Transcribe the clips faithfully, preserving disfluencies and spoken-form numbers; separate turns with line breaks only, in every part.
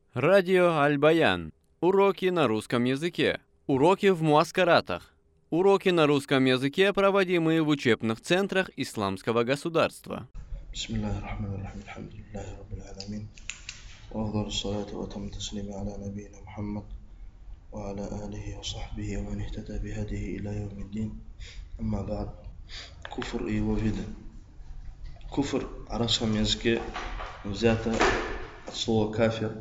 Радио Аль-Баян. Уроки на русском языке. Уроки в муаскаратах. Уроки на русском языке, проводимые в учебных центрах исламского государства.
Бисмиллахи рахмани рахим. Алхамдулиллахи раббил аламин. Ва афдалу ссалату ва тамму таслима аля набийина Мухаммад ва аля алихи ва сахбихи ва ман ихтада бихадихи иля яумиддин. Амма ба'д. Куфр и его виды. Куфр в арабском языке взято от слова кафир.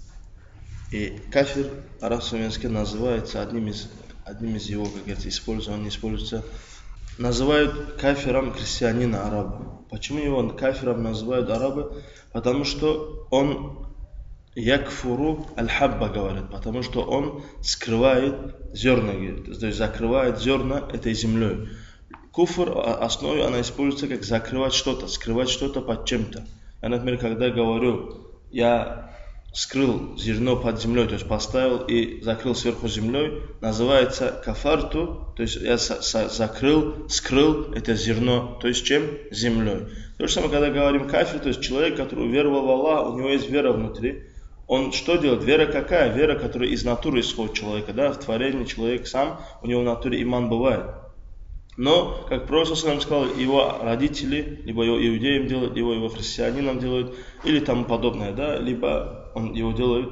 И кафир в арабском языке называется одним из, одним из его, как говорится, используется, он не используется. Называют кафиром христианина араба. Почему его кафиром называют арабы? Потому что он якфуру аль-хабба говорит, потому что он скрывает зерна, говорит, то есть закрывает зерна этой землей. Куфр в основе она используется как закрывать что-то, скрывать что-то под чем-то. Я, например, когда говорю, я скрыл зерно под землей, то есть поставил и закрыл сверху землей, называется кафарту, то есть я закрыл, скрыл это зерно, то есть чем? Землей. То же самое, когда говорим кафир, то есть человек, который уверовал в Аллаха, у него есть вера внутри, он что делает? Вера какая? Вера, которая из натуры исходит человека, да, в творении человек сам, у него в натуре иман бывает. Но, как Пророк сказал, его родители, либо его иудеям делают, либо его христианинам делают, или тому подобное, да, либо он его делает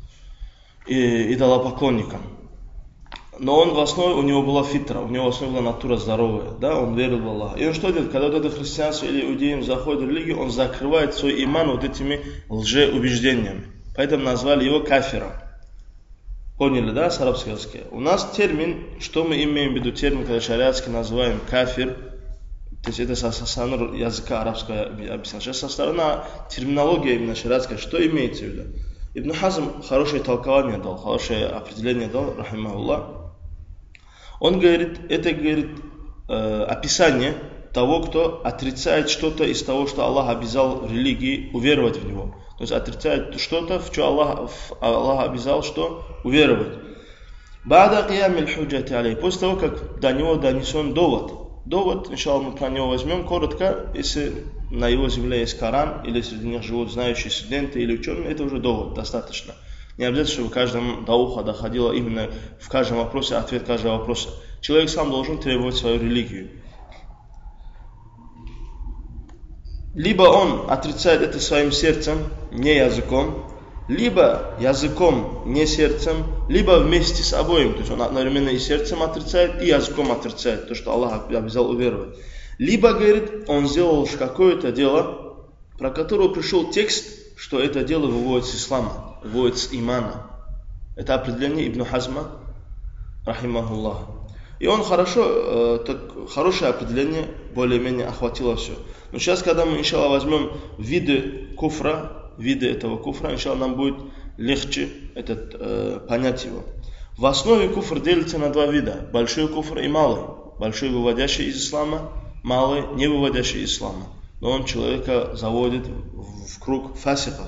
и идолопоклонникам. Но он в основе, у него была фитра, у него в основе была натура здоровая, да, он верил в Аллаха. И он что делает? Когда вот это христианство или иудеям заходит в религию, он закрывает свой иман вот этими лжеубеждениями. Поэтому назвали его кафиром. Поняли, да, с арабского языка? У нас термин, что мы имеем в виду термин, когда шариатский называем кафир, то есть это со стороны языка арабского объяснял. Сейчас со стороны терминологии именно шариатская, что имеется в виду? Ибн Хазм хорошее толкование дал, хорошее определение дал, рахимахуллах. Он говорит, это говорит э, описание того, кто отрицает что-то из того, что Аллах обязал в религии уверовать в него. То есть отрицает что-то, в что Аллах, Аллах обязал, что уверовать. Бада киямиль худжати алей. После того, как до него донесен довод. Довод, иншаллах, мы про него возьмем коротко. Если на его земле есть Коран, или среди них живут знающие студенты или ученые, это уже довод, достаточно. Не обязательно, чтобы каждому до уха доходило именно в каждом вопросе ответ каждого вопроса. Человек сам должен требовать свою религию. Либо он отрицает это своим сердцем, не языком, либо языком, не сердцем, либо вместе с обоим. То есть он одновременно и сердцем отрицает, и языком отрицает то, что Аллах обязал уверовать. Либо, говорит, он сделал какое-то дело, про которое пришел текст, что это дело выводит с ислама, выводит с имана. Это определение Ибн Хазма, рахимахуллах. И он хорошо, э, так, хорошее определение, более-менее охватило все. Но сейчас, когда мы, иншаллах, возьмем виды куфра, виды этого куфра, иншаллах, нам будет легче этот, э, понять его. В основе куфр делится на два вида. Большой куфр и малый. Большой, выводящий из ислама, малый, не выводящий из ислама. Но он человека заводит в, в круг фасиков.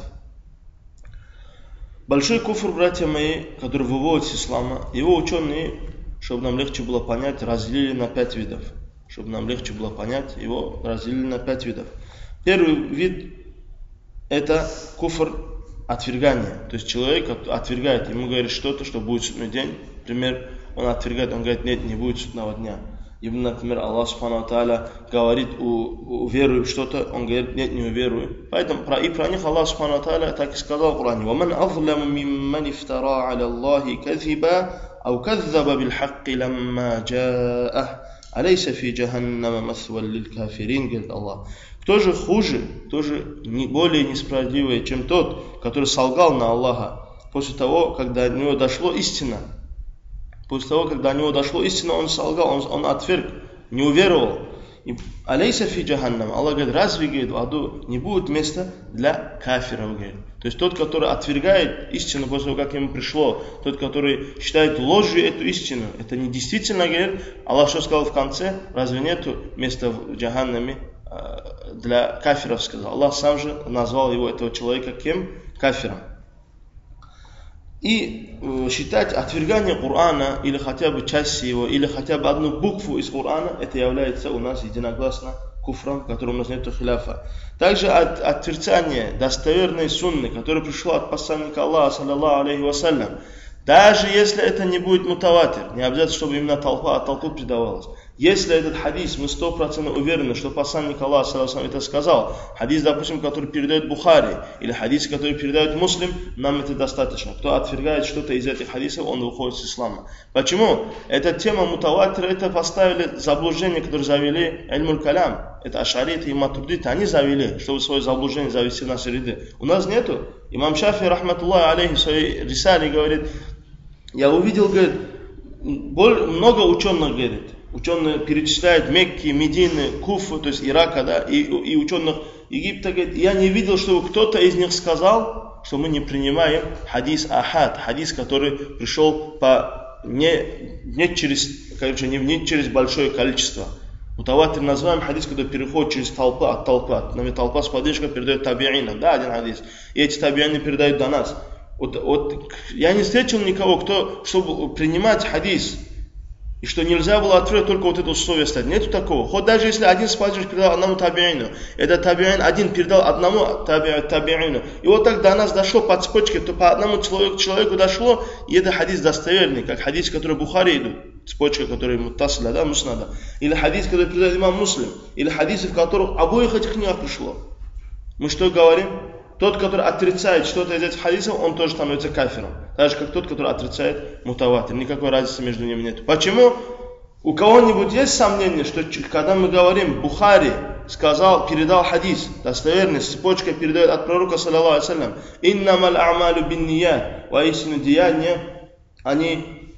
Большой куфр, братья мои, который выводит из ислама, его ученые, чтобы нам легче было понять, разделили на пять видов. Чтобы нам легче было понять, его разделили на пять видов. Первый вид – это куфр отвергания. То есть человек отвергает, ему говорит что-то, что будет судный день. Например, он отвергает, он говорит, нет, не будет судного дня. И, например, Аллах Субхану ва Тааля говорит, уверуй в что-то, он говорит, нет, не уверую. Поэтому и про них Аллах Субхану ва Тааля так и сказал в Коране: وَمَنْ أَظْلَمُ مِمَّنِ افْتَرَى عَلَى اللَّهِ كَذِبًا أَوْ كَذَّبَ بِالْحَقِّ لَمَّا جَاءَهُ أَلَيْسَ فِي جَهَنَّمَ مَثْوًى لِلْكَافِرِينَ, говорит Аллах. Кто же хуже, кто же не более несправедливый, чем тот, который солгал на Аллаха после того, когда до него дошло истина. После того, когда до него дошло истина, он солгал, он, он отверг, не уверовал. Алейса фи джаханнам. Аллах говорит, разве, говорит, в аду не будет места для кафиров, говорит. То есть тот, который отвергает истину после того, как ему пришло, тот, который считает ложью эту истину, это не действительно, говорит. Аллах что сказал в конце? Разве нету места в джаханнаме для кафиров, сказал. Аллах сам же назвал его, этого человека, кем? Кафиром. И э, считать отвергание Корана, или хотя бы часть его, или хотя бы одну букву из Корана, это является у нас единогласно куфром, в котором у нас нет хиляфа. Также от, отрицание достоверной сунны, которая пришла от посланника Аллаха, саллаллаху алейхи вассалям, даже если это не будет мутаватир, не обязательно, чтобы именно толпа от толпы предавалась. Если этот хадис, мы сто процентов уверены, что посланник Аллаха, саллаллаху алейхи вассалям, это сказал, хадис, допустим, который передает Бухари, или хадис, который передает Муслим, нам это достаточно. Кто отвергает что-то из этих хадисов, он выходит с ислама. Почему? Эта тема мутаватира, это поставили заблуждение, которое завели ильмуль калям. Это ашариты и матурдиты, они завели, чтобы свое заблуждение завести в наши ряды. У нас нету. Имам Шафи, рахматуллахи алейхи, в своей рисале говорит, я увидел, говорит, много ученых, говорит, ученые перечисляют Мекки, Медины, Куфу, то есть Ирака, да, и, и ученых Египта, говорит, я не видел, чтобы кто-то из них сказал, что мы не принимаем хадис ахад, хадис, который пришел по, не, не, через, короче, не, не через большое количество. Мутаватир называем хадис, когда переходит через толпу, от толпы, от толпа с поддержкой передает табиинам, да, один хадис, и эти табиины передают до нас. Вот, вот, я не встретил никого, кто, чтобы принимать хадис, и что нельзя было отвергнуть только вот это условие стать. Нету такого. Хоть даже если один сподвижник передал одному табиину, этот табиин один передал одному табиину, и вот так до нас дошло по цепочке, то по одному человеку, человеку дошло, и это хадис достоверный, как хадис, который в Бухари идут, цепочка, которая муттасиля, да, муснада, или хадис, который передал имам Муслим, или хадисы, в которых обоих этих книгах пришло. Мы что говорим? Тот, который отрицает что-то из этих хадисов, он тоже становится кафиром. Так же, как тот, который отрицает мутаватир. Никакой разницы между ними нет. Почему? У кого-нибудь есть сомнение, что когда мы говорим, Бухари сказал, передал хадис, достоверный, с цепочкой передает от пророка, саллаллаху алейхи вассалям, «Иннамал а'малу бинния», воистину деяния, они,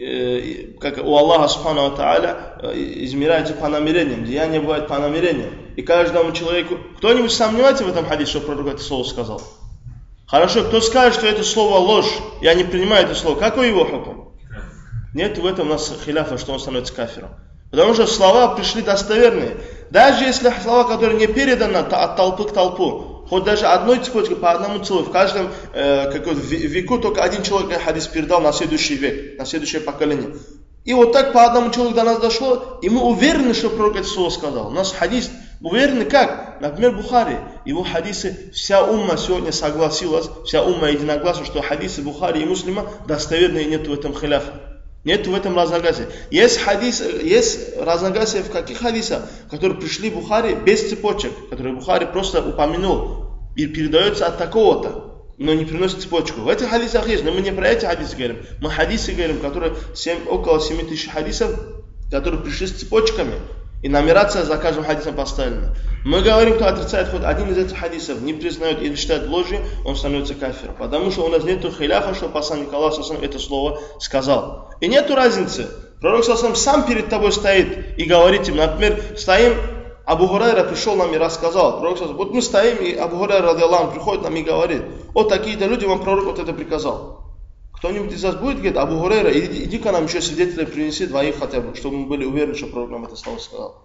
э, как у Аллаха, субхану ва тааля, измеряются по намерениям. Деяния бывают по намерениям. И каждому человеку... Кто-нибудь сомневается в этом хадисе, что пророк это слово сказал? Хорошо, кто скажет, что это слово ложь, я не принимаю это слово, какой его хукм? Нет в этом у нас хиляфа, что он становится кафиром. Потому что слова пришли достоверные. Даже если слова, которые не переданы от толпы к толпу, хоть даже одной цепочкой по одному целу, в каждом э, веку только один человек хадис передал на следующий век, на следующее поколение. И вот так по одному человеку до нас дошло, и мы уверены, что пророк это слово сказал. У нас хадис, уверены как? Например, Бухари, его хадисы, вся умма сегодня согласилась, вся умма единогласна, что хадисы Бухари и Муслима достоверные, и нет в этом хиляфа. Нет в этом разногласия. Есть хадис, есть разногласия в каких хадисах, которые пришли в Бухари без цепочек, которые Бухари просто упомянул, и передается от такого-то, но не приносит цепочку. В этих хадисах есть, но мы не про эти хадисы говорим. Мы хадисы говорим, которые семь, около семи тысяч хадисов, которые пришли с цепочками, и нумерация за каждым хадисом поставлена. Мы говорим, кто отрицает хоть один из этих хадисов, не признает или считает ложью, он становится кафиром. Потому что у нас нет хиляфа, что посланник Аллаха это слово сказал. И нету разницы. Пророк сам перед тобой стоит и говорит им, например, стоим, Абу Хурайра пришел нам и рассказал. Пророк сказал, вот мы стоим, и Абу Хурайра радиаллаху приходит нам и говорит, вот такие-то люди, вам пророк вот это приказал. Кто-нибудь из вас будет говорить, Абу Хурайра, иди, иди-ка нам еще свидетелей принеси, двоих хотя бы, чтобы мы были уверены, что пророк нам это слово сказал.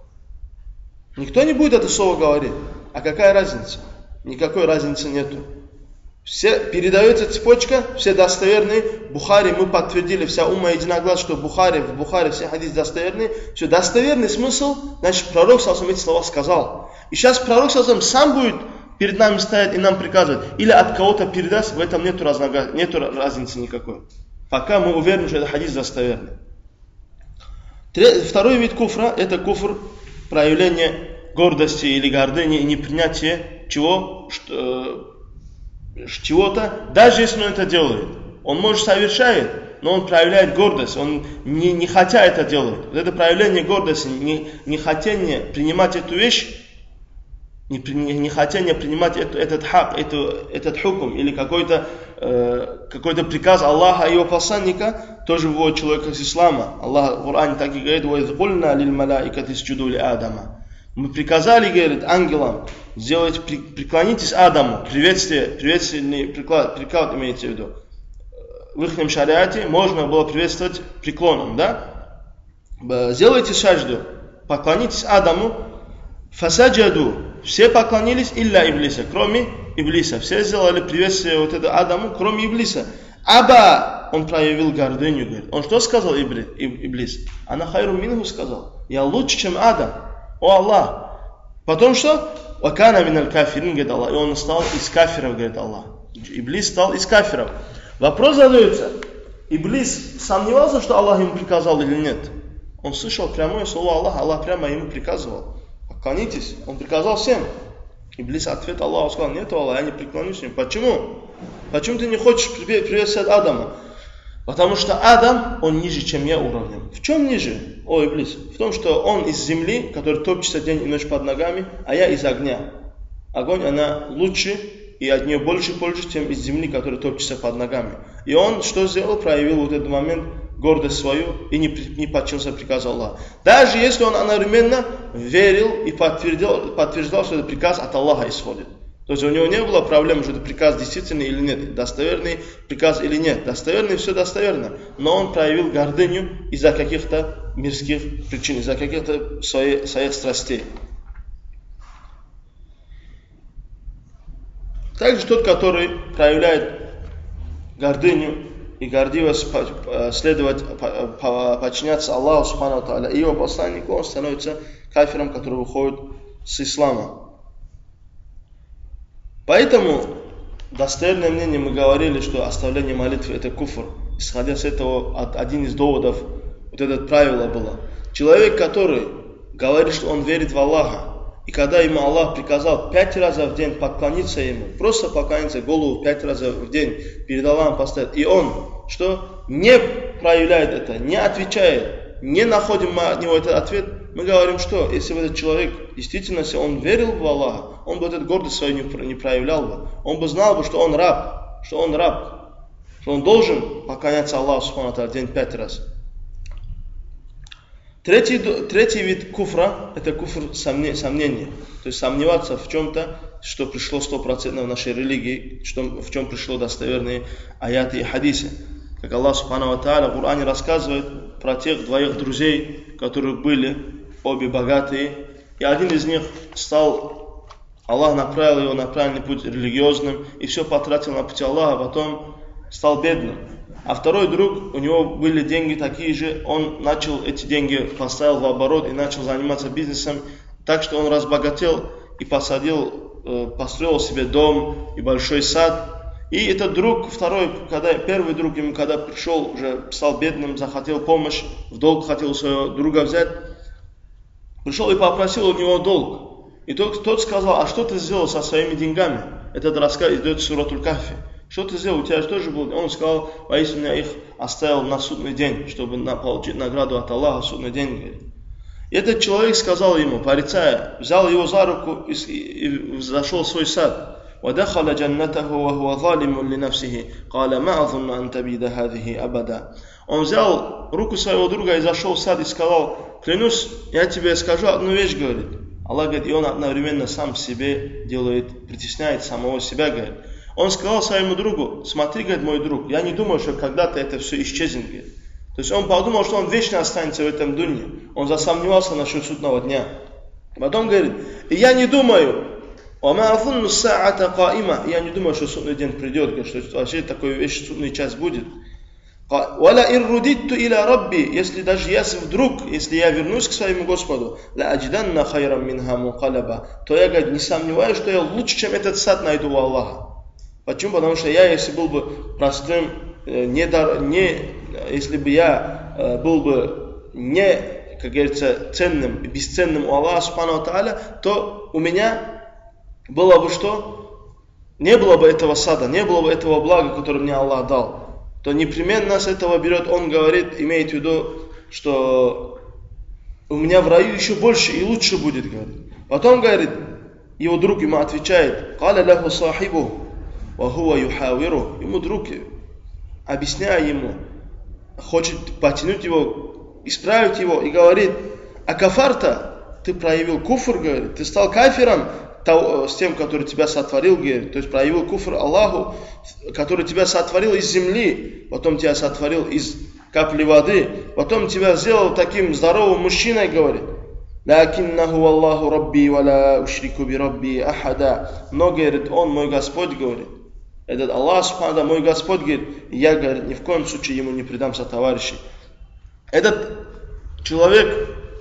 Никто не будет это слово говорить. А какая разница? Никакой разницы нету. Все, передается цепочка, все достоверные. Бухари мы подтвердили, вся умма единогласна, что в Бухари, в Бухари все хадисы достоверные. Все, достоверный смысл, значит, пророк саллаллаху алейхи эти слова сказал. И сейчас пророк саллаллаху алейхи сам будет перед нами стоять и нам приказывать. Или от кого-то передаст, в этом нету, разнога... нету разницы никакой. Пока мы уверены, что это хадис достоверный. Второй вид куфра, это куфр, проявление гордости или гордыни и непринятие чего, что, чего-то, даже если он это делает. Он, может, совершает, но он проявляет гордость, он не, не хотя это делает. Вот это проявление гордости, не, не хотение принимать эту вещь, не, не, не хотение принимать эту, этот хак, эту, этот хукм или какой-то, э, какой-то приказ Аллаха и его посланника, тоже вводит человека из ислама. Аллах в Коране так и говорит, وَإِذْ قُلْنَا لِلْمَلَائِكَةِ اسْجُدُوا لِآدَمَ. Мы приказали, говорит, ангелам, сделать, преклонитесь Адаму, приветствие, приветственный приклад, приклад имеется в виду. В их шариате можно было приветствовать преклоном, да? Сделайте сажду, поклонитесь Адаму, фасаджаду, все поклонились, илля Иблиса, кроме Иблиса. Все сделали приветствие вот это Адаму, кроме Иблиса. Аба, он проявил гордыню, говорит. Он что сказал, Иблис? Ана хайру минху сказал. Я лучше, чем Адам. О Аллах, Потом что? «Вакана миналь кафирин», говорит Аллах. И он стал из кафиров, говорит Аллах. Иблис стал из кафиров. Вопрос задается. Иблис сомневался, что Аллах ему приказал или нет? Он слышал прямое слово Аллаха. Аллах прямо ему приказывал. Поклонитесь. Он приказал всем. Иблис ответ Аллаху сказал: нет, Аллах, я не преклонюсь к нему. Почему? Почему ты не хочешь приветствовать Адама? Потому что Адам, он ниже, чем я уровнем. В чем ниже, о Иблис? В том, что он из земли, который топчется день и ночь под ногами, а я из огня. Огонь, она лучше, и от нее больше пользы, чем из земли, которая топчется под ногами. И он что сделал? Проявил вот этот момент, гордость свою, и не, не подчинился приказу Аллаха. Даже если он одновременно верил и подтвердил, подтверждал, что этот приказ от Аллаха исходит. То есть у него не было проблем, что это приказ действительный или нет, достоверный приказ или нет. Достоверный, все достоверно. Но он проявил гордыню из-за каких-то мирских причин, из-за каких-то своих, своих страстей. Также тот, который проявляет гордыню и гордивость следовать, подчиняться Аллаху Субхану ва Тааля и его посланнику, он становится кафиром, который выходит с ислама. Поэтому достоверное мнение, мы говорили, что оставление молитвы это куфр. Исходя с этого, один из доводов, вот это правило было. Человек, который говорит, что он верит в Аллаха, и когда ему Аллах приказал пять раз в день поклониться ему, просто поклониться, голову пять раз в день перед Аллахом поставить, и он, что не проявляет это, не отвечает, не находим от него этот ответ, мы говорим, что если бы этот человек действительно, если он верил в Аллаха, он бы этот гордость свою не проявлял бы. Он бы знал бы, что он раб, что он раб, что он должен поклоняться Аллаху Субхану ва Тааля в день пять раз. Третий, третий вид куфра, это куфр сомнения. То есть сомневаться в чем-то, что пришло стопроцентно в нашей религии, что, в чем пришло достоверные аяты и хадисы. Как Аллах Субхану ва Тааля в Коране рассказывает про тех двоих друзей, которые были обе богатые, и один из них стал, Аллах направил его на правильный путь религиозным, и все потратил на пути Аллаха, а потом стал бедным. А второй друг, у него были деньги такие же, он начал эти деньги, поставил в оборот и начал заниматься бизнесом, так что он разбогател и посадил, построил себе дом и большой сад. И этот друг, второй, когда, первый друг ему, когда пришел, уже стал бедным, захотел помощь, в долг хотел своего друга взять, пришел и попросил у него долг. И тот, тот сказал: а что ты сделал со своими деньгами? Этот рассказ идет в Суратуль Кахфи. Что ты сделал? У тебя же тоже был. Он сказал: воистину я их оставил на судный день, чтобы на, получить награду от Аллаха в судный день. И этот человек сказал ему, порицая, взял его за руку и, и, и зашел в свой сад. وَدَخَلَ جَنَّتَهُ وَهُوَ ظَالِمٌ لِنَفْسِهِ قَالَ مَا أَظُنُّ أَن تَبِيدَ هَذِهِ أَبَدًا. Он взял руку своего друга и зашел в сад и сказал: клянусь, я тебе скажу одну вещь, говорит. Аллах говорит, и он одновременно сам себе делает, притесняет самого себя, говорит. Он сказал своему другу: смотри, говорит, мой друг, я не думаю, что когда-то это все исчезнет, говорит. То есть он подумал, что он вечно останется в этом дунье. Он засомневался насчет судного дня. Потом говорит: и я не думаю, я не думаю, что судный день придет, что вообще такой вещь, судный час будет. Если даже если вдруг, если я вернусь к своему Господу, то я, говорит, не сомневаюсь, что я лучше, чем этот сад, найду у Аллаха. Почему? Потому что я, если был бы простым, не, не, если бы я был бы не, как говорится, ценным, бесценным у Аллаха Субхану ва Тааля, то у меня было бы что? Не было бы этого сада, не было бы этого блага, которое мне Аллах дал. То непременно с этого берет, он говорит, имеет в виду, что у меня в раю еще больше и лучше будет, говорит. Потом, говорит, его друг ему отвечает: «Каля ляху сахибу, ва хуа юхавиру». Ему друг, объясняя ему, хочет потянуть его, исправить его, и говорит: «А кафарта, ты проявил куфр, говорит, ты стал кафиром с тем, который тебя сотворил, говорит, то есть проявил куфр Аллаху, который тебя сотворил из земли, потом тебя сотворил из капли воды, потом тебя сделал таким здоровым мужчиной, говорит. Лакиннаху Аллаху Рабби ва ла ушрику би Рабби ахада». Но, говорит, он мой Господь, говорит. Этот Аллах Субхану мой Господь, говорит, я, говорит, ни в коем случае ему не предамся товарищей. Этот человек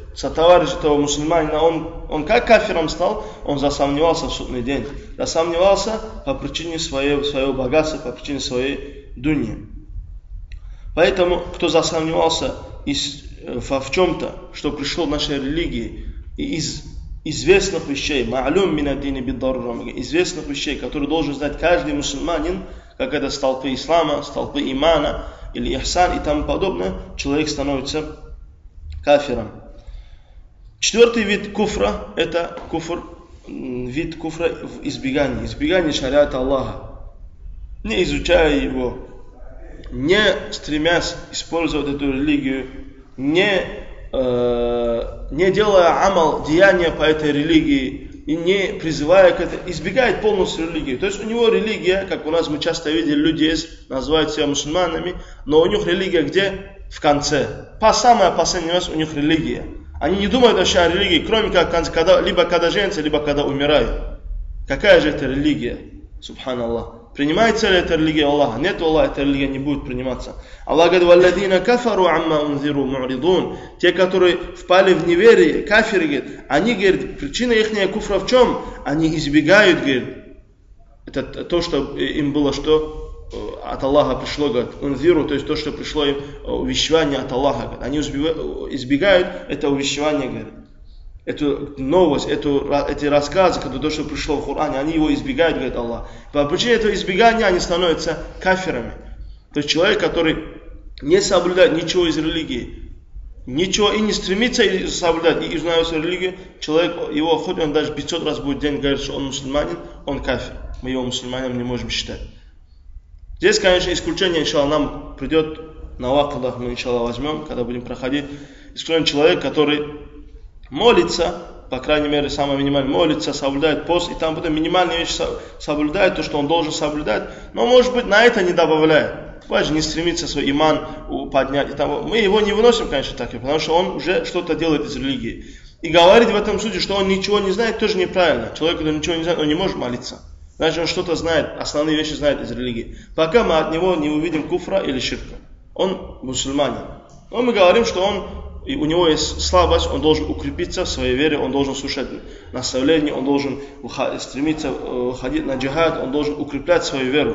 сотоварищ этого мусульманина, он, он как кафиром стал? Он засомневался в судный день. Засомневался по причине своего, своего богатства, по причине своей дуньи. Поэтому, кто засомневался из, в, в чем-то, что пришло в нашей религии, из известных вещей, ма'лум мин ад-дини бид-дарура, известных вещей, которые должен знать каждый мусульманин, как это столпы ислама, столпы имана или ихсан и тому подобное, человек становится кафиром. Четвертый вид куфра – это куфр, вид куфра в избегании, избегание шариата Аллаха, не изучая его, не стремясь использовать эту религию, не, э, не делая амал, деяния по этой религии, и не призывая к этому, избегает полностью религии. То есть у него религия, как у нас мы часто видели, люди есть, называют себя мусульманами, но у них религия где? В конце. По самое последнее раз у них религия. Они не думают вообще о религии, кроме как когда, либо когда женятся, либо когда умирают. Какая же это религия? Субханаллах. Принимается ли эта религия Аллаха? Нет, Аллах, эта религия не будет приниматься. Аллах говорит: «Валладина кафару амма унзиру му'ридун». Те, которые впали в неверие, кафиры, говорит, они, говорит, причина их куфра в чем? Они избегают, говорит, это то, что им было, что от Аллаха пришло, говорит, унзиру, то есть то, что пришло им увещевание от Аллаха. Говорит. Они избегают это увещевание, говорит. Эту новость, эту, эти рассказы, то, что пришло в Коране, они его избегают, говорит Аллах. По причине этого избегания они становятся кафирами. То есть человек, который не соблюдает ничего из религии, ничего и не стремится соблюдать и узнавать свою религию, человек, его, хоть он даже пятьсот раз будет в день говорить, что он мусульманин, он кафир. Мы его мусульманином не можем считать. Здесь, конечно, исключение, иншаллах, нам придет на вакадах, мы, иншаллах, возьмем, когда будем проходить. Исключение человек, который молится, по крайней мере, самое минимальное, молится, соблюдает пост, и там потом минимальные вещи соблюдает, то, что он должен соблюдать, но, может быть, на это не добавляет. Важно не стремиться свой иман поднять. И там, мы его не выносим, конечно, так, потому что он уже что-то делает из религии. И говорить в этом случае, что он ничего не знает, тоже неправильно. Человек, который ничего не знает, он не может молиться. Значит, он что-то знает, основные вещи знает из религии. Пока мы от него не увидим куфра или ширка. Он мусульманин. Но мы говорим, что он, и у него есть слабость, он должен укрепиться в своей вере, он должен слушать наставления, он должен стремиться ходить на джихад, он должен укреплять свою веру.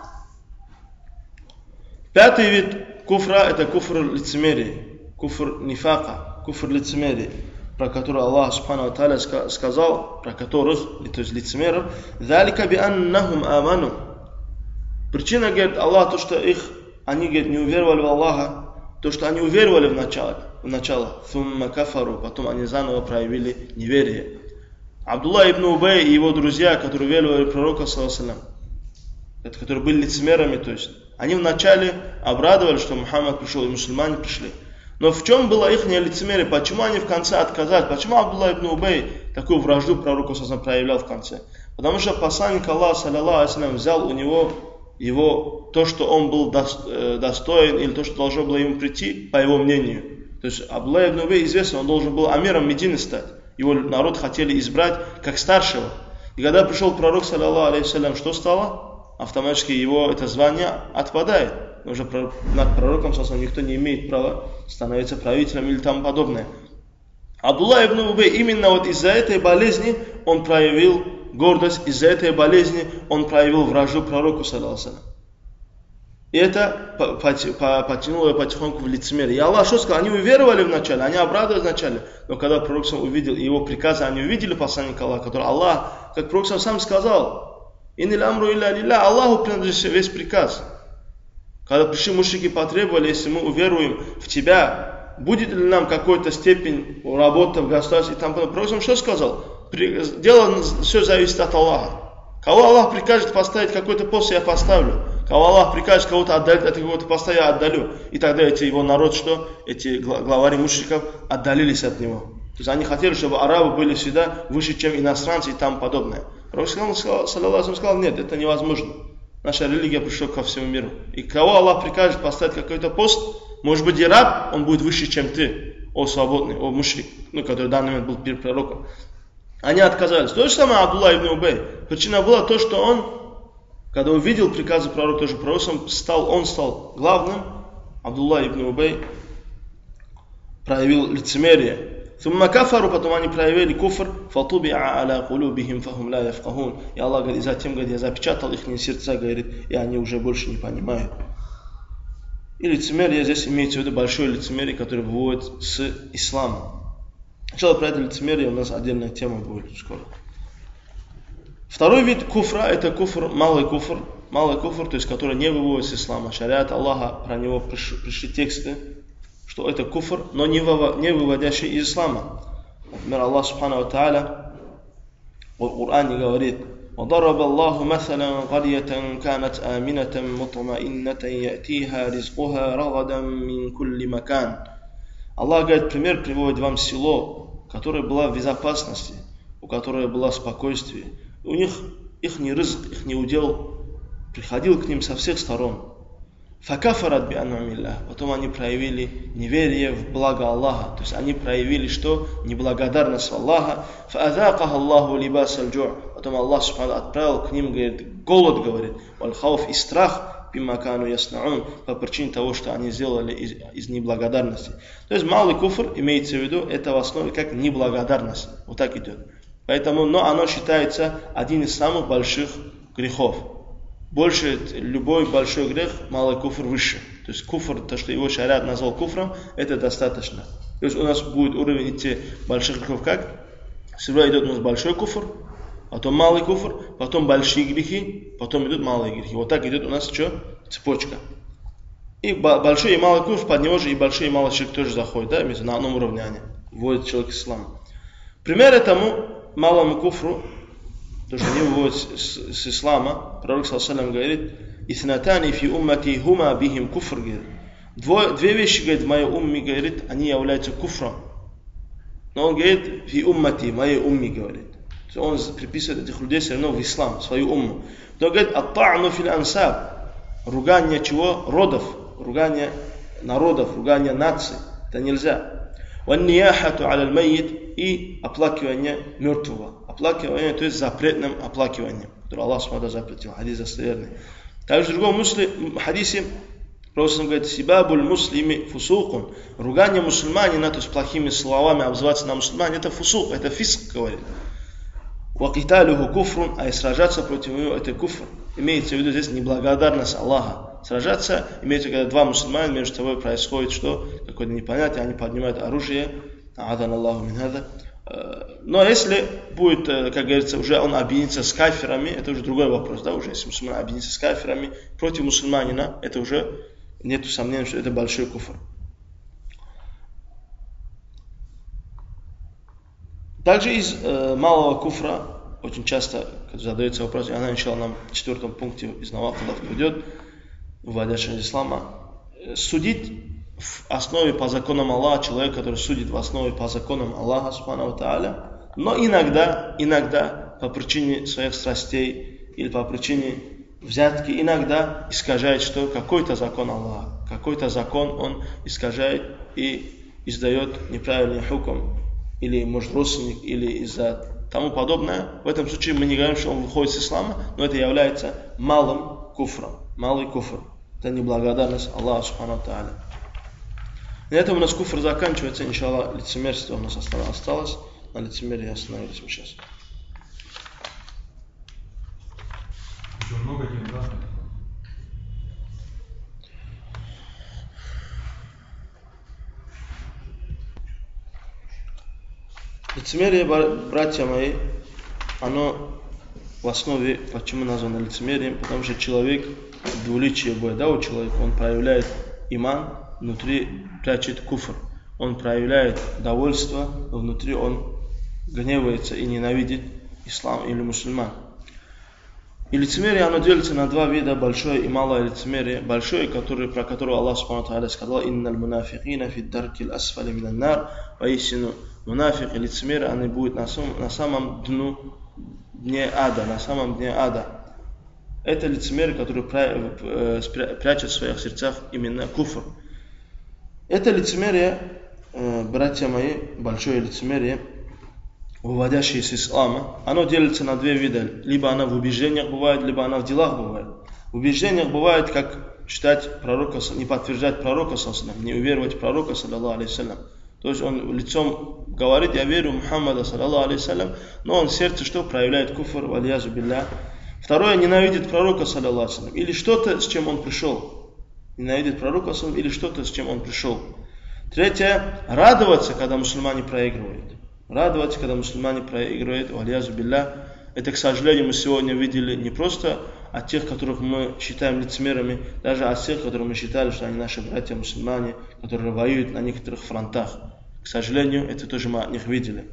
Пятый вид куфра – это куфр лицемерия, куфр нифака, куфр лицемерия, про который Аллах Субхану Тааля сказал, про которых, то есть лицемеров, «Залика би аннахум аману». Причина, говорит Аллах, то, что их, они, говорит, не уверовали в Аллаха, то, что они уверовали в начало, в начало, «Thumma кафару», потом они заново проявили неверие. Абдулла ибн Убей и его друзья, которые уверовали в пророка, саллаллаху, которые были лицемерами, то есть, они вначале обрадовались, что Мухаммад пришел, и мусульмане пришли. Но в чем было их лицемерие? Почему они в конце отказались? Почему Абдулла ибн Убей такую вражду пророку проявлял в конце? Потому что посланник Аллаха, саллаллаху алейхи ва саллям, взял у него его, то, что он был достоин, или то, что должно было ему прийти, по его мнению. То есть Абдулла ибн Убей, известно, он должен был амиром Медины стать. Его народ хотели избрать как старшего. И когда пришел пророк, саллаллаху алейхи ва саллям, что стало? Автоматически его это звание отпадает. Уже над пророком никто не имеет права становиться правителем или тому подобное. Абдулла ибн Убей именно вот из-за этой болезни он проявил гордость, из-за этой болезни он проявил вражду пророку, саллаллаху. И это потянуло его потихоньку в лицемерие. И Аллах что сказал? Они уверовали вначале, они обрадовались вначале, но когда пророк увидел его приказы, они увидели посланника Аллаха, который Аллах, как пророк сам сказал, «Иннил амру илля лилля», Аллаху принадлежит весь приказ. Когда пришли мушрики, потребовали, если мы уверуем в тебя, будет ли нам какой-то степень работы в государстве и там подобное. Пророк что сказал? Дело все зависит от Аллаха. Кого Аллах прикажет поставить какой-то пост, я поставлю. Кого Аллах прикажет кого-то отдалить от какого-то поста, я отдалю. И тогда эти его народ, что эти главари мушриков отдалились от него. То есть они хотели, чтобы арабы были всегда выше, чем иностранцы и тому подобное. Пророк сказал, саллаллаху, сказал, нет, это невозможно. Наша религия пришла ко всему миру. И кого Аллах прикажет поставить какой-то пост, может быть и раб, он будет выше, чем ты, о свободный, о мушрик, ну, который в данный момент был перед пророком. Они отказались. То же самое Абдулла ибн Убей. Причина была то, что он, когда увидел приказы пророка, тоже пророком, стал, он стал главным. Абдулла ибн Убей проявил лицемерие. Сумма кафару, потом они проявили куфр, фатубиа аля кулубихим фахум ла яфкахун. И Аллах говорит, и затем, говорит, я запечатал их сердца, говорит, и они уже больше не понимают. И лицемерие здесь имеется в виду большое лицемерие, которое выводит с ислама. Сначала про это лицемерие у нас отдельная тема будет скоро. Второй вид куфра, это куфр, малый куфр, малый куфр, то есть который не выводит с ислама. Шариат Аллаха, про него пришли, пришли тексты, что это куфр, но не, вывод, не выводящий из ислама. Например, Аллах Субхану ва Тааля в Коране говорит: وضرب الله مثلا قرية كانت آمنة مطمئنة يأتيها رزقها رغدا من كل مكان. Аллах говорит, пример приводит вам село, которое было в безопасности, у которого было спокойствие. У них их не рызк, их не удел приходил к ним со всех сторон. Факафарат би ан'амилlah. Потом они проявили неверие в благо Аллаха. То есть они проявили что? Неблагодарность Аллаха. Фаазакаха Аллаху либас аль-джу'. Потом Аллах Субхану отправил к ним, говорит, голод, говорит, валь-хауф и страх, бимакану яснаун, по причине того, что они сделали из, из неблагодарности. То есть малый куфр, имеется в виду, это в основе как неблагодарность. Вот так идет. Поэтому, но оно считается один из самых больших грехов. Больше, любой большой грех, малый куфр выше. То есть куфр, то, что его шариат назвал куфром, это достаточно. То есть у нас будет уровень идти больших грехов как? Сперва идет у нас большой куфр, потом малый куфр, потом большие грехи, потом идут малые грехи. Вот так идет у нас что? Цепочка. И большой и малый куфр, под него же и большой и малый ширк тоже заходит, да, на одном уровне они вводят человек в ислам. Пример этому малому куфру, то, что не выводит с, с, с ислама, пророк саллаллаху говорит: «Итhnатани фи уммати хума бихим куфр», говорит. Двое, две вещи, говорит, в моей умме, говорит, они являются куфром. Но он говорит, фи уммати, моей умме, говорит. То есть он приписывает этих людей все равно в ислам, в свою умму. Но он говорит, ат-та'ну фил ансаб, ругание чего? Родов, ругание народов, ругание наций. Это нельзя. Ван-нияхату аля аль-майит, и оплакивание мертвого. Оплакивание, то есть запретным оплакиванием, которое Аллах Субхану запретил, хадис достоверный. Также в другом муслим, хадисе Пророк говорит: «Сибабуль муслими фусукун». Ругание мусульманина, то есть плохими словами обзываться на мусульман, это фусук, это фиск, говорит. «Вакиталюху куфрун», а и сражаться против него это куфр. Имеется в виду здесь неблагодарность Аллаха. Сражаться, имеется в виду, когда два мусульмана между собой происходит что? Какое-то непонятие, они поднимают оружие. А'адан Аллаху мин хаза. Но если будет, как говорится, уже он объединится с кафирами, это уже другой вопрос, да, уже если мусульман объединится с кафирами против мусульманина, это уже нет сомнений, что это большой куфр. Также из э, малого куфра очень часто задается вопрос, и она начала нам в четвертом пункте из навафилов ведет, вводящего ислама, судить в основе по законам Аллаха, человек, который судит в основе по законам Аллаха Субхану ва Тааля, но иногда, иногда по причине своих страстей или по причине взятки, иногда искажает что? Какой-то закон Аллаха, какой-то закон он искажает и издает неправильный хукм, или может родственник, или из-за тому подобное. В этом случае мы не говорим, что он выходит с ислама, но это является малым куфром, малый куфр. Это неблагодарность Аллаха Субхану ва Тааля. На этом у нас куфр заканчивается, иншаллах, лицемерство у нас осталось. На лицемерии остановились мы сейчас.
Еще много тем, да?
Лицемерие, братья мои, оно в основе, почему названо лицемерием? Потому что человек, двуличие будет, да, у человека, он проявляет иман, внутри прячет куфр. Он проявляет довольство, но внутри он гневается и ненавидит ислам или мусульман. И лицемерие, оно делится на два вида, большое и малое лицемерие. Большое, которое, про которое Аллах Субхану ва Тааля сказал: «Инналь мунафикина фи даркил асфали минан нар». Воистину, мунафик и лицемерие, они будут на самом, на самом дну, дне ада, на самом дне ада. Это лицемерие, которое прячет в своих сердцах именно куфр. Это лицемерие, братья мои, большое лицемерие, выводящее из ислама, оно делится на две вида. Либо она в убеждениях бывает, либо она в делах бывает. В убеждениях бывает, как считать пророка, не подтверждать пророка, не уверовать в пророка, саллаллаху алейхи вассалям. То есть он лицом говорит, я верю в Мухаммада, саллаллаху алейхи салям, но он в сердце что проявляет куфр, валиязу билля. Второе, ненавидит пророка, саллаллаху алейхи салям, или что-то, с чем он пришел. Ненавидит пророка, саллаллаху, или что-то, с чем он пришел. Третье, радоваться, когда мусульмане проигрывают. Радоваться, когда мусульмане проигрывают, валиязу билля. Это, к сожалению, мы сегодня видели не просто от тех, которых мы считаем лицемерами, даже от тех, которых мы считали, что они наши братья-мусульмане, которые воюют на некоторых фронтах. К сожалению, это тоже мы от них видели.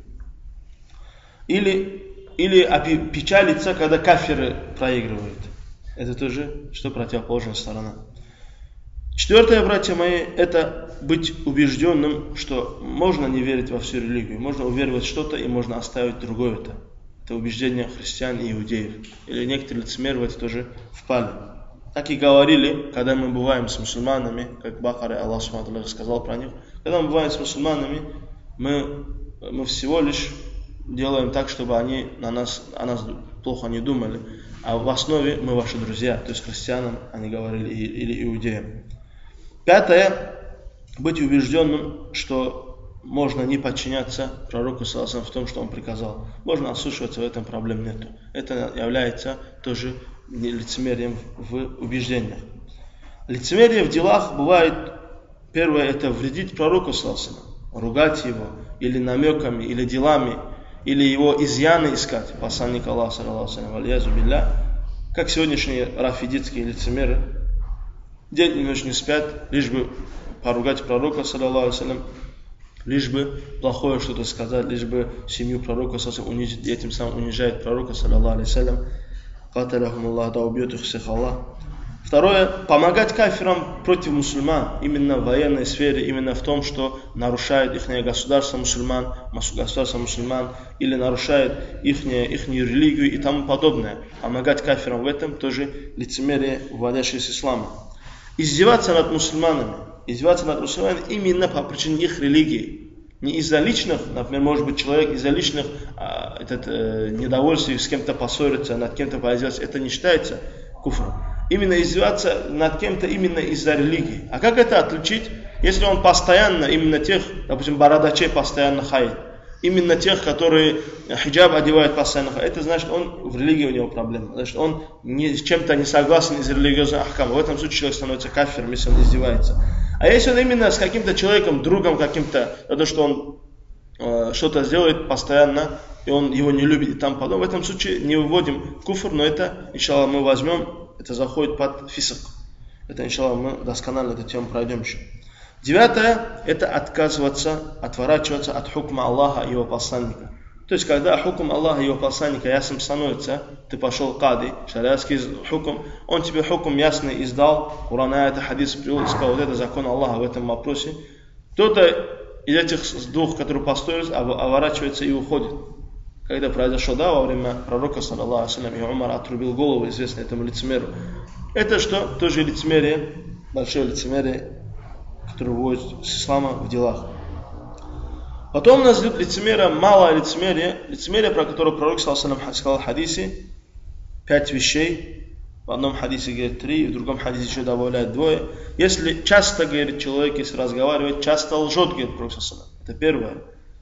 Или, или печалиться, когда кафиры проигрывают. Это тоже, что противоположная сторона. Четвертое, братья мои, это быть убежденным, что можно не верить во всю религию, можно уверовать в что-то и можно оставить другое-то. Это убеждение христиан и иудеев. Или некоторые лицемеры в это тоже впали. Так и говорили, когда мы бываем с мусульманами, как Бакаре Аллах Субхану сказал про них, когда мы бываем с мусульманами, мы, мы всего лишь делаем так, чтобы они на нас, о нас плохо не думали. А в основе мы ваши друзья, то есть христианам они говорили или иудеям. Пятое, быть убежденным, что можно не подчиняться пророку саллаллаху алейхи в том, что он приказал. Можно отсушиваться, в этом проблем нету. Это является тоже лицемерием в убеждениях. Лицемерие в делах бывает, первое, это вредить пророку саллаллаху алейхи, ругать его, или намеками, или делами, или его изъяны искать, посланник Аллаха, саллаллаху алейхи ва билля, как сегодняшние рафидитские лицемеры, день и ночь не спят, лишь бы поругать пророка, саллаллаху алейхи, лишь бы плохое что-то сказать, лишь бы семью пророка унизить, и этим самым унижает пророка, саллаллаху алейхи, каталахум Аллах, да убьет их всех Аллах. Второе, помогать кафирам против мусульман, именно в военной сфере, именно в том, что нарушает их государство мусульман, государство мусульман, или нарушает их религию и тому подобное. Помогать кафирам в этом тоже лицемерие, вводящее из ислама. Издеваться над мусульманами, издеваться над мусульманами именно по причине их религии. Не из-за личных, например, может быть человек из-за личных а, этот, э, недовольствий с кем-то поссориться, над кем-то поиздеваться, это не считается куфром. Именно издеваться над кем-то именно из-за религии. А как это отличить, если он постоянно, именно тех, допустим, бородачей постоянно хаит, именно тех, которые хиджаб одевают постоянно хаит, это значит, он в религии у него проблема. Значит, он не, с чем-то не согласен из религиозных ахкам. В этом случае человек становится кафиром, если он издевается. А если он именно с каким-то человеком, другом каким-то, за то, что он э, что-то сделает постоянно, и он его не любит и там подобное, в этом случае не выводим куфр, но это, иншаллах, мы возьмем, это заходит под фиск. Это, иншаллах, мы досконально эту тему пройдем еще. Девятое, это отказываться, отворачиваться от хукма Аллаха и его посланника. То есть, когда хукм Аллаха и его посланника ясным становится, ты пошел кади, шариатский хукм, он тебе хукм ясный издал, Куран аят, хадис привел и сказал, вот это закон Аллаха в этом вопросе. Кто-то из этих двух, которые построились, оборачивается и уходит. Когда произошло, да, во время пророка, саллаллаху алейхи, и Умар отрубил голову, известно этому лицемеру. Это что? Тоже лицемерие, большое лицемерие, которое вводит с ислама в делах. Потом у нас идет лицемерие, малое лицемерие, лицемерие, про которое пророк, саллаллаху алейхи, сказал в хадисе, пять вещей. В одном хадисе говорит три, в другом хадисе еще добавляет двое. Если часто, говорит человек, если разговаривает, часто лжет, говорит пророк, саллаллаху алейхи, это первое.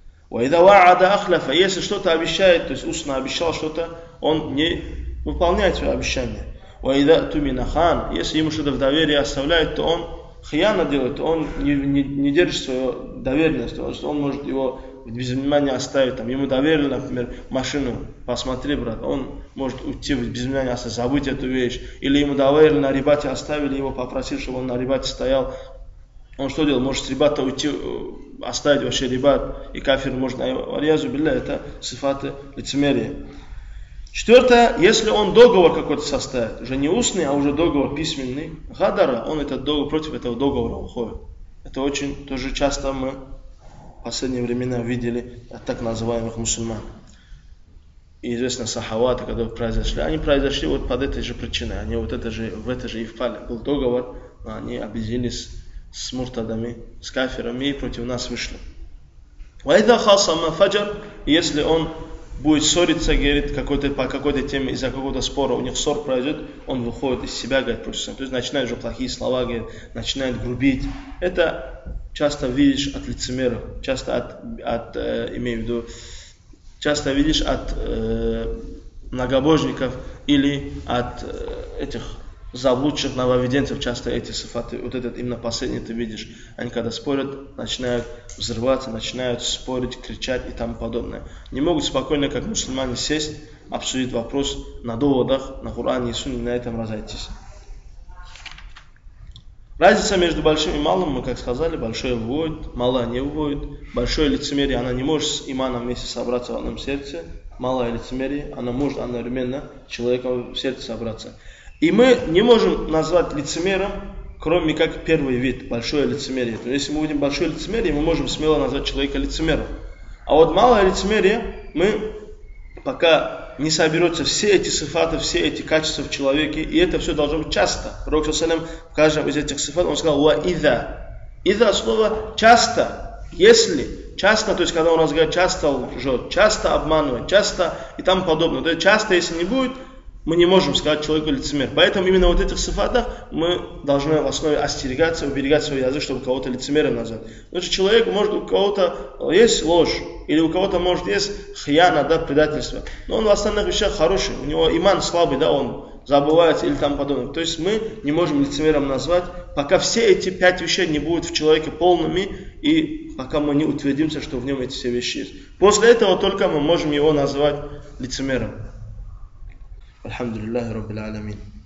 Если что-то обещает, то есть устно обещал что-то, он не выполняет свое обещание. Если ему что-то в доверии оставляет, то он хияна делает, то он не, не, не держит свою доверенность, то есть он может его без внимания оставить. Там, ему доверили, например, машину, посмотри, брат, он может уйти без внимания оставить, забыть эту вещь. Или ему доверили, на рибате оставили, его попросили, чтобы он на рибате стоял. Он что делал? Может с рибата уйти, оставить вообще рибат, и кафир может, валиязу билля, это сифаты лицемерия. Четвертое, если он договор какой-то составит, уже не устный, а уже договор письменный, гадара, он этот договор, против этого договора уходит. Это очень тоже часто мы в последние времена видели от так называемых мусульман. И известно сахаваты, когда произошли, они произошли вот под этой же причиной, они вот это же, в это же и впали. Был договор, но они объединились с муртадами, с кафирами и против нас вышли. Вайда хасама фаджар, если он будет ссориться, говорит, какой-то, по какой-то теме, из-за какого-то спора, у них ссор произойдет, он выходит из себя, говорит, против себя. То есть начинает уже плохие слова, говорит, начинает грубить. Это часто видишь от лицемеров, часто от, от э, имею в виду, часто видишь от э, многобожников или от э, этих заблудших нововведенцев, часто эти сифаты, вот этот именно последний ты видишь, они когда спорят, начинают взрываться, начинают спорить, кричать и тому подобное. Не могут спокойно, как мусульмане, сесть, обсудить вопрос на доводах, на Коране и Сунне, на этом разойтись. Разница между большим и малым, мы как сказали, большое выводит, малое не выводит. Большое лицемерие, она не может с иманом вместе собраться в одном сердце. Малое лицемерие, она может одновременно человеком в сердце собраться. И мы не можем назвать лицемером, кроме как первый вид, большое лицемерие. То есть, если мы видим большое лицемерие, мы можем смело назвать человека лицемером. А вот малое лицемерие, мы пока не соберутся все эти сифаты, все эти качества в человеке, и это все должно быть часто. Пророк в каждом из этих сифатов он сказал «ва ида». Ида слово часто, если, часто, то есть когда он разговаривает, часто лжет, часто обманывает, часто и тому подобное. То есть часто, если не будет, мы не можем сказать человеку лицемер. Поэтому именно вот этих сифатах мы должны в основе остерегаться, уберегать свой язык, чтобы кого-то лицемером назвать. Потому что человек, может, у кого-то есть ложь, или у кого-то, может, есть хияна, да, предательство. Но он в остальных вещах хороший, у него иман слабый, да, он забывается или там подобное. То есть мы не можем лицемером назвать, пока все эти пять вещей не будут в человеке полными, и пока мы не утвердимся, что в нем эти все вещи есть. После этого только мы можем его назвать лицемером. الحمد لله رب العالمين.